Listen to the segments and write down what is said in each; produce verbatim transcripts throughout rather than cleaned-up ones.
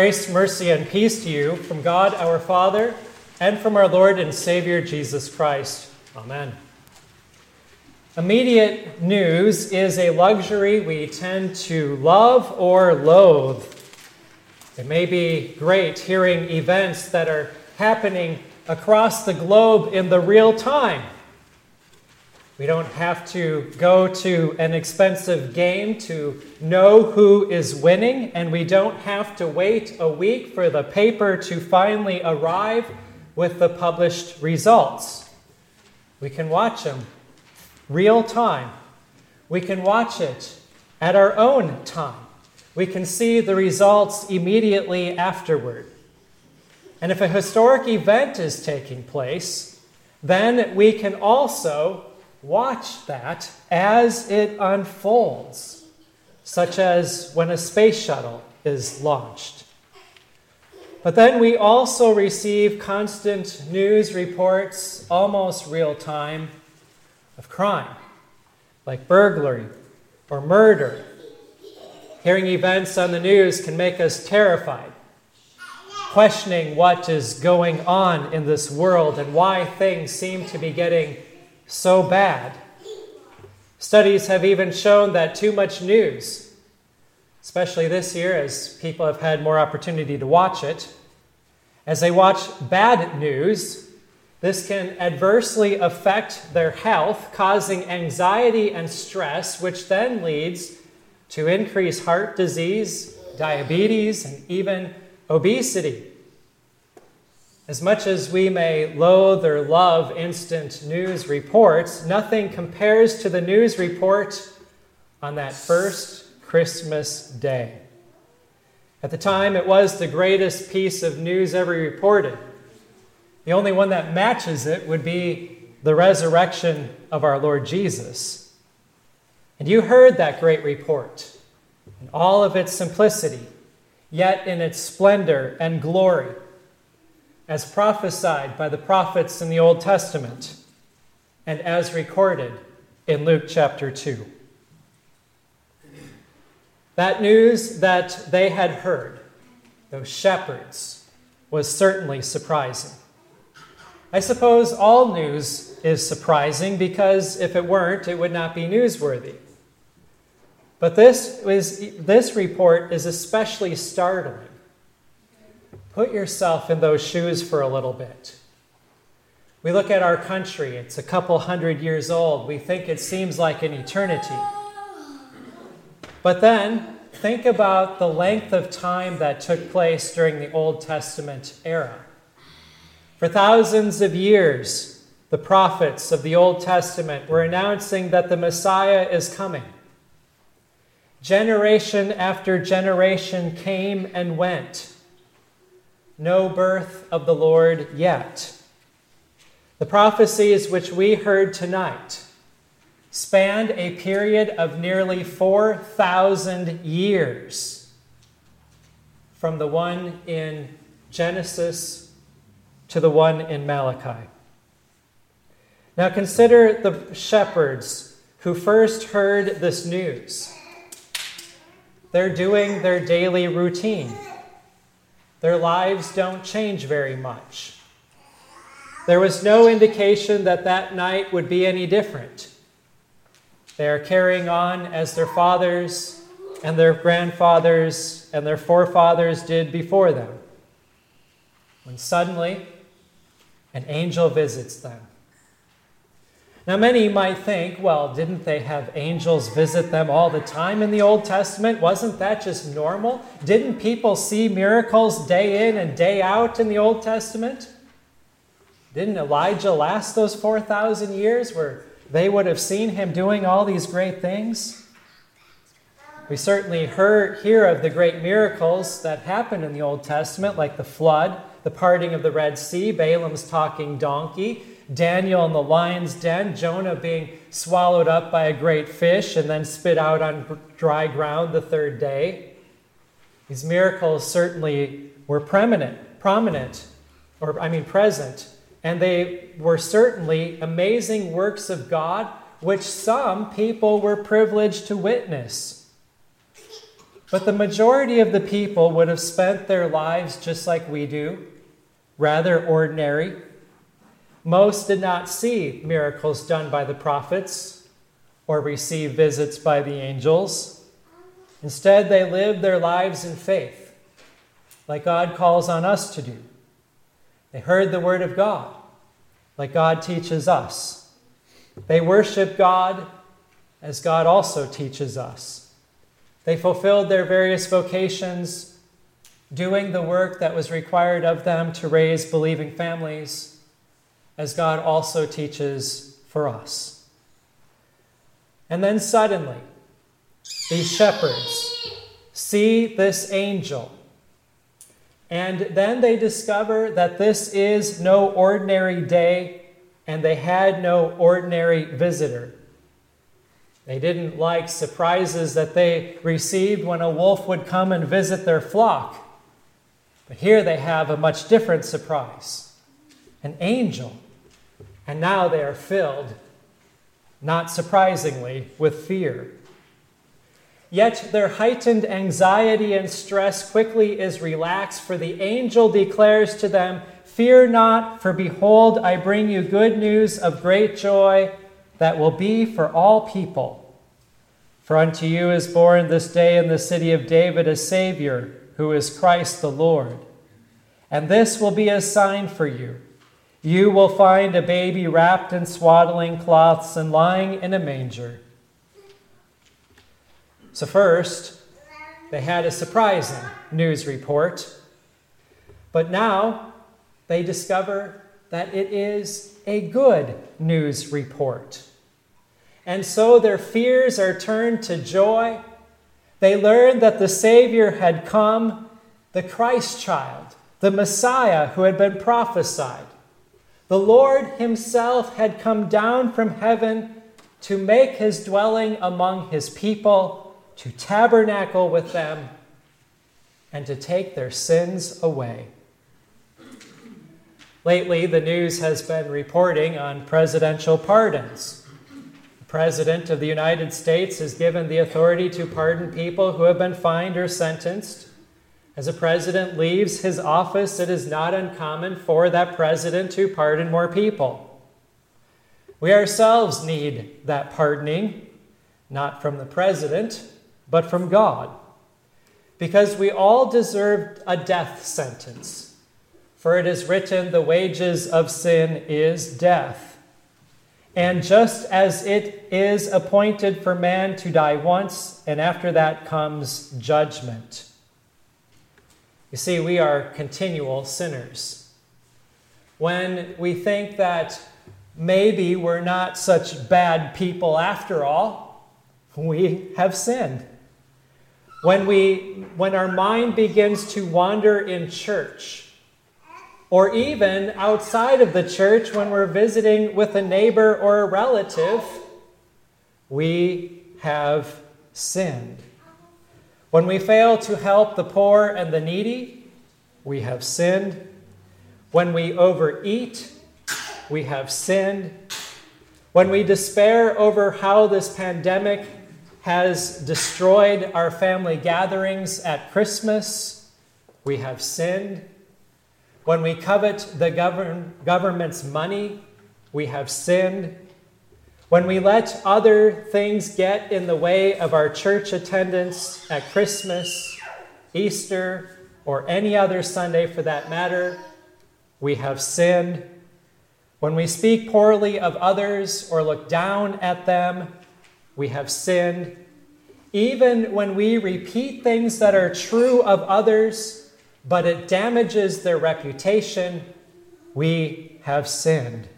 Grace, mercy, and peace to you from God our Father and from our Lord and Savior Jesus Christ. Amen. Immediate news is a luxury we tend to love or loathe. It may be great hearing events that are happening across the globe in the real time. We don't have to go to an expensive game to know who is winning, and we don't have to wait a week for the paper to finally arrive with the published results. We can watch them real time. We can watch it at our own time. We can see the results immediately afterward. And if a historic event is taking place, then we can also watch that as it unfolds, such as when a space shuttle is launched. But then we also receive constant news reports, almost real time, of crime, like burglary or murder. Hearing events on the news can make us terrified, questioning what is going on in this world and why things seem to be getting so bad. Studies have even shown that too much news, especially this year as people have had more opportunity to watch it, as they watch bad news, this can adversely affect their health, causing anxiety and stress, which then leads to increased heart disease, diabetes, and even obesity. As much as we may loathe or love instant news reports, nothing compares to the news report on that first Christmas day. At the time, it was the greatest piece of news ever reported. The only one that matches it would be the resurrection of our Lord Jesus. And you heard that great report in all of its simplicity, yet in its splendor and glory, as prophesied by the prophets in the Old Testament, and as recorded in Luke chapter two. That news that they had heard, those shepherds, was certainly surprising. I suppose all news is surprising because if it weren't, it would not be newsworthy. But this is, this report is especially startling. Put yourself in those shoes for a little bit. We look at our country, it's a couple hundred years old. We think it seems like an eternity. But then, think about the length of time that took place during the Old Testament era. For thousands of years, the prophets of the Old Testament were announcing that the Messiah is coming. Generation after generation came and went. No birth of the Lord yet. The prophecies which we heard tonight spanned a period of nearly four thousand years, from the one in Genesis to the one in Malachi. Now consider the shepherds who first heard this news. They're doing their daily routine. Their lives don't change very much. There was no indication that that night would be any different. They are carrying on as their fathers and their grandfathers and their forefathers did before them, when suddenly an angel visits them. Now, many might think, well, didn't they have angels visit them all the time in the Old Testament? Wasn't that just normal? Didn't people see miracles day in and day out in the Old Testament? Didn't Elijah last those four thousand years where they would have seen him doing all these great things? We certainly heard, hear of the great miracles that happened in the Old Testament, like the flood, the parting of the Red Sea, Balaam's talking donkey, Daniel in the lion's den, Jonah being swallowed up by a great fish and then spit out on dry ground the third day. These miracles certainly were prominent, prominent, or I mean present, and they were certainly amazing works of God, which some people were privileged to witness. But the majority of the people would have spent their lives just like we do, rather ordinary. Most did not see miracles done by the prophets or receive visits by the angels. Instead, they lived their lives in faith, like God calls on us to do. They heard the word of God, like God teaches us. They worship God as God also teaches us. They fulfilled their various vocations, doing the work that was required of them to raise believing families, as God also teaches for us. And then suddenly, these shepherds see this angel, and then they discover that this is no ordinary day, and they had no ordinary visitor. They didn't like surprises that they received when a wolf would come and visit their flock. But here they have a much different surprise, an angel. And now they are filled, not surprisingly, with fear. Yet their heightened anxiety and stress quickly is relaxed, for the angel declares to them, "Fear not, for behold, I bring you good news of great joy that will be for all people. For unto you is born this day in the city of David a Savior, who is Christ the Lord. And this will be a sign for you. You will find a baby wrapped in swaddling cloths and lying in a manger." So first, they had a surprising news report. But now they discover that it is a good news report. And so their fears are turned to joy. They learn that the Savior had come, the Christ child, the Messiah who had been prophesied. The Lord himself had come down from heaven to make his dwelling among his people, to tabernacle with them, and to take their sins away. Lately, the news has been reporting on presidential pardons. The President of the United States is given the authority to pardon people who have been fined or sentenced. As a president leaves his office, it is not uncommon for that president to pardon more people. We ourselves need that pardoning, not from the president, but from God, because we all deserve a death sentence. For it is written, "The wages of sin is death." And just as it is appointed for man to die once, and after that comes judgment. You see, we are continual sinners. When we think that maybe we're not such bad people after all, we have sinned. When we, when our mind begins to wander in church, or even outside of the church when we're visiting with a neighbor or a relative, we have sinned. When we fail to help the poor and the needy, we have sinned. When we overeat, we have sinned. When we despair over how this pandemic has destroyed our family gatherings at Christmas, we have sinned. When we covet the govern, government's money, we have sinned. When we let other things get in the way of our church attendance at Christmas, Easter, or any other Sunday for that matter, we have sinned. When we speak poorly of others or look down at them, we have sinned. Even when we repeat things that are true of others, but it damages their reputation, we have sinned.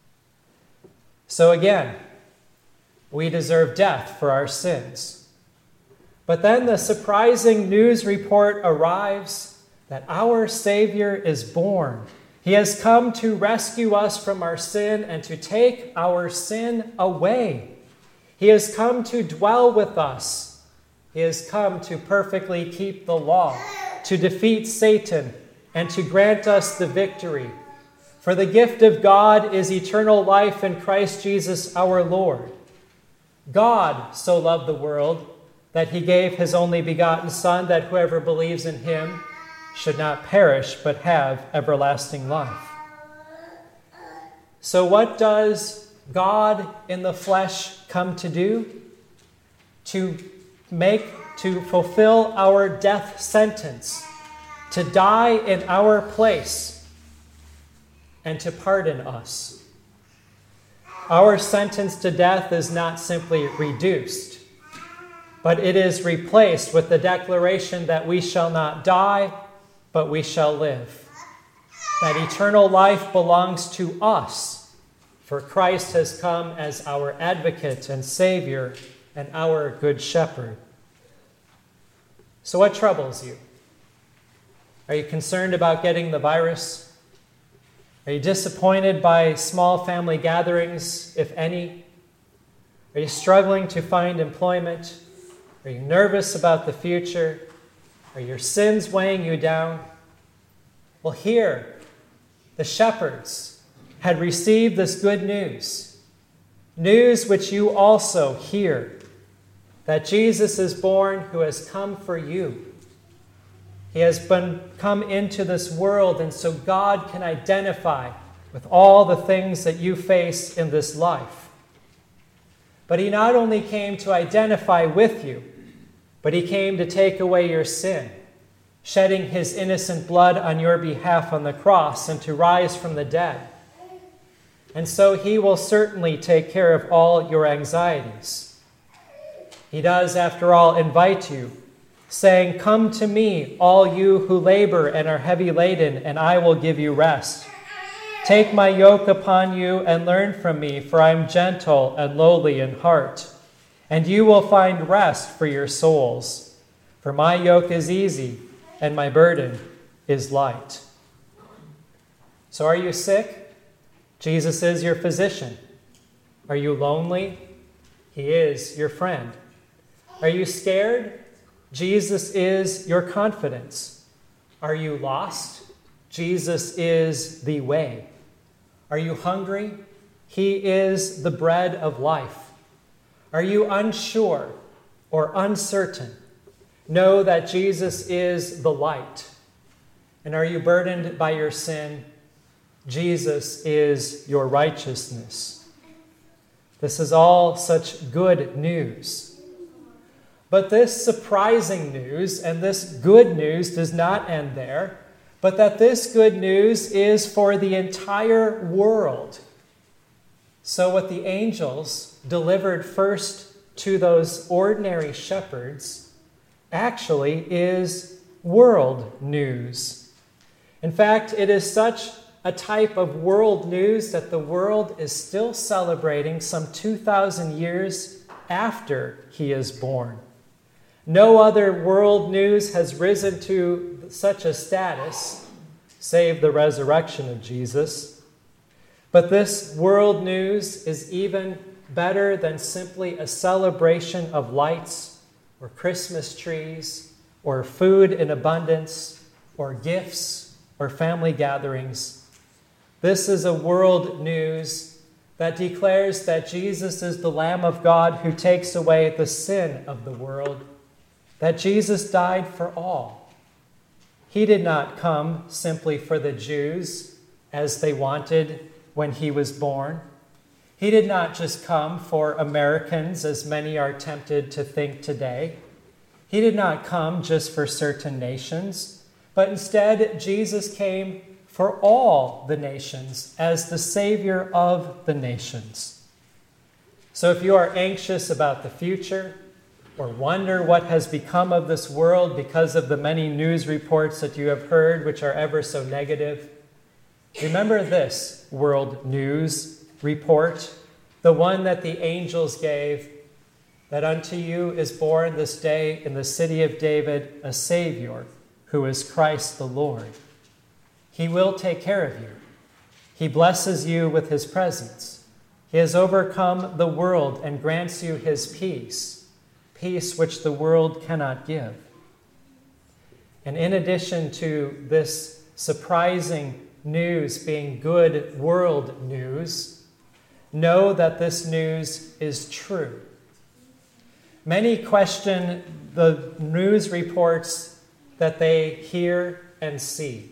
So again, we deserve death for our sins. But then the surprising news report arrives that our Savior is born. He has come to rescue us from our sin and to take our sin away. He has come to dwell with us. He has come to perfectly keep the law, to defeat Satan, and to grant us the victory. For the gift of God is eternal life in Christ Jesus our Lord. God so loved the world that he gave his only begotten Son, that whoever believes in him should not perish, but have everlasting life. So what does God in the flesh come to do? To make, to fulfill our death sentence, to die in our place, and to pardon us. Our sentence to death is not simply reduced, but it is replaced with the declaration that we shall not die, but we shall live. That eternal life belongs to us, for Christ has come as our advocate and Savior and our good shepherd. So what troubles you? Are you concerned about getting the virus? Are you disappointed by small family gatherings, if any? Are you struggling to find employment? Are you nervous about the future? Are your sins weighing you down? Well, here, the shepherds had received this good news, news which you also hear, that Jesus is born who has come for you. He has been come into this world, and so God can identify with all the things that you face in this life. But he not only came to identify with you, but he came to take away your sin, shedding his innocent blood on your behalf on the cross and to rise from the dead. And so he will certainly take care of all your anxieties. He does, after all, invite you, saying, "Come to me, all you who labor and are heavy laden, and I will give you rest. Take my yoke upon you and learn from me, for I am gentle and lowly in heart, and you will find rest for your souls. For my yoke is easy and my burden is light." So are you sick? Jesus is your physician. Are you lonely? He is your friend. Are you scared? Jesus is your confidence. Are you lost? Jesus is the way. Are you hungry? He is the bread of life. Are you unsure or uncertain? Know that Jesus is the light. And are you burdened by your sin? Jesus is your righteousness. This is all such good news. But this surprising news and this good news does not end there, but that this good news is for the entire world. So what the angels delivered first to those ordinary shepherds actually is world news. In fact, it is such a type of world news that the world is still celebrating some two thousand years after he is born. No other world news has risen to such a status, save the resurrection of Jesus. But this world news is even better than simply a celebration of lights or Christmas trees or food in abundance or gifts or family gatherings. This is a world news that declares that Jesus is the Lamb of God who takes away the sin of the world, that Jesus died for all. He did not come simply for the Jews as they wanted when he was born. He did not just come for Americans, as many are tempted to think today. He did not come just for certain nations, but instead Jesus came for all the nations as the Savior of the nations. So if you are anxious about the future, or wonder what has become of this world because of the many news reports that you have heard, which are ever so negative, remember this world news report, the one that the angels gave, that unto you is born this day in the city of David a Savior, who is Christ the Lord. He will take care of you. He blesses you with his presence. He has overcome the world and grants you his peace, peace which the world cannot give. And in addition to this surprising news being good world news, know that this news is true. Many question the news reports that they hear and see.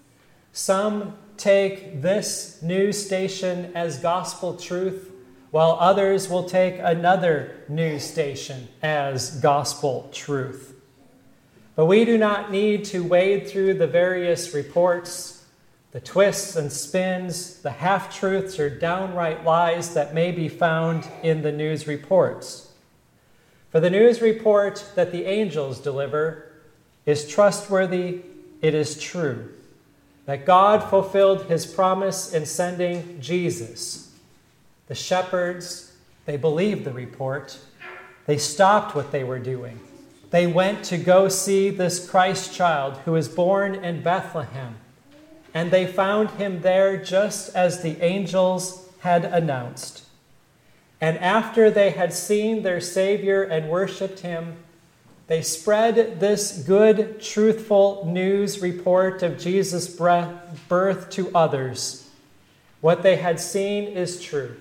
Some take this news station as gospel truth, while others will take another news station as gospel truth. But we do not need to wade through the various reports, the twists and spins, the half-truths or downright lies that may be found in the news reports. For the news report that the angels deliver is trustworthy, it is true, that God fulfilled his promise in sending Jesus. The shepherds, they believed the report. They stopped what they were doing. They went to go see this Christ child who was born in Bethlehem. And they found him there just as the angels had announced. And after they had seen their Savior and worshiped him, they spread this good, truthful news report of Jesus' birth to others. What they had seen is true.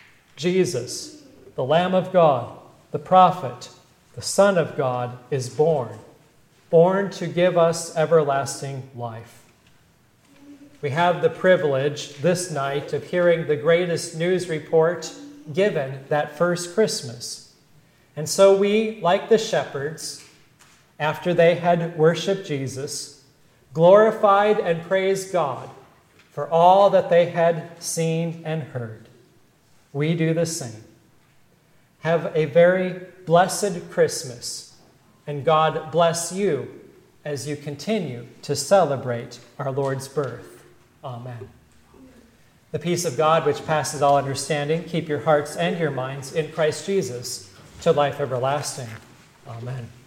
Jesus, the Lamb of God, the prophet, the Son of God, is born, born to give us everlasting life. We have the privilege this night of hearing the greatest news report given that first Christmas. And so we, like the shepherds, after they had worshiped Jesus, glorified and praised God for all that they had seen and heard. We do the same. Have a very blessed Christmas, and God bless you as you continue to celebrate our Lord's birth. Amen. The peace of God, which passes all understanding, keep your hearts and your minds in Christ Jesus to life everlasting. Amen.